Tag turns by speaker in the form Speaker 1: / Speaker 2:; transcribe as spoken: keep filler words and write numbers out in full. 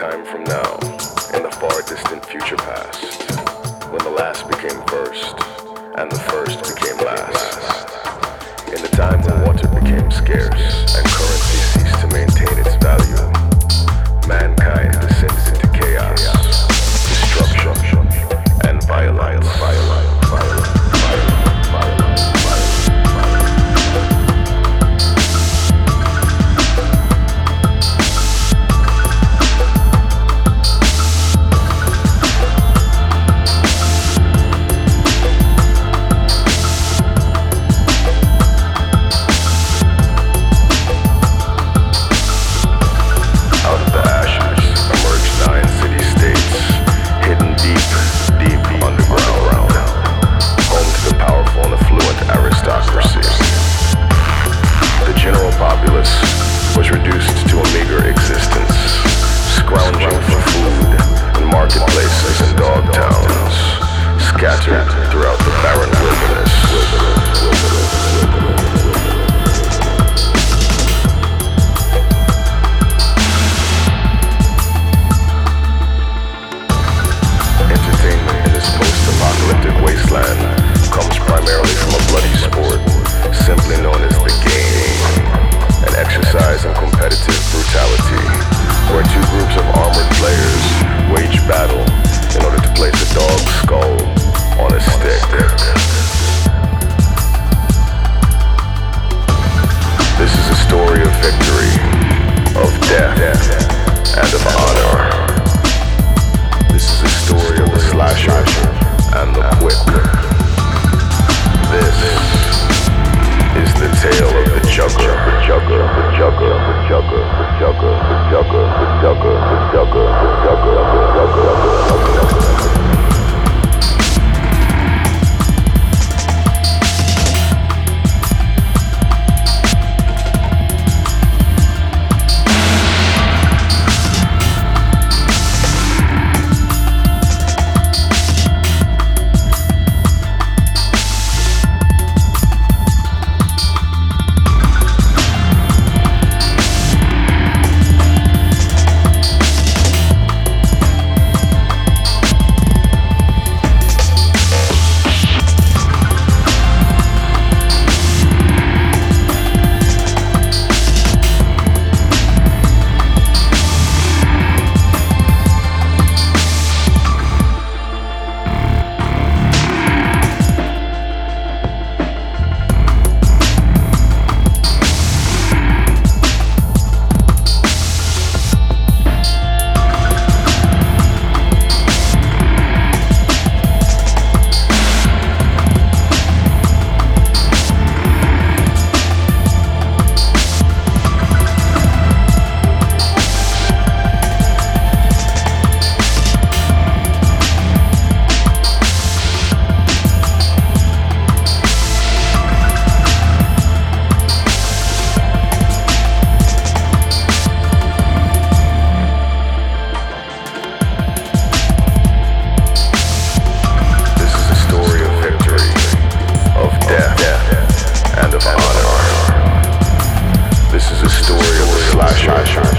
Speaker 1: time from now, in the far distant future past, when the last became first, and the first became last. In the time when water became scarce, and currency ceased to maintain its value, mankind descended into chaos, destruction, and violence. Violence, violence, violence, violence, violence. Was reduced to a meager existence, scrounging for food in marketplaces and dog towns, scattered throughout the barren wilderness. Entertainment in this post-apocalyptic wasteland comes primarily from a bloody sport, simply known as the game. An exercise in competitive brutality, where two groups of armored players wage battle in order to place a dog's skull on a stick. This is a story of victory, of death, and of honor. This is a story of the slasher and the whip. This is the tale of the juggler, the juggler, the juggler, the juggler, the juggler, the juggler, the juggler, the juggler, the juggler, the juggler, the juggler. Death and of honor. This is a story of a slasher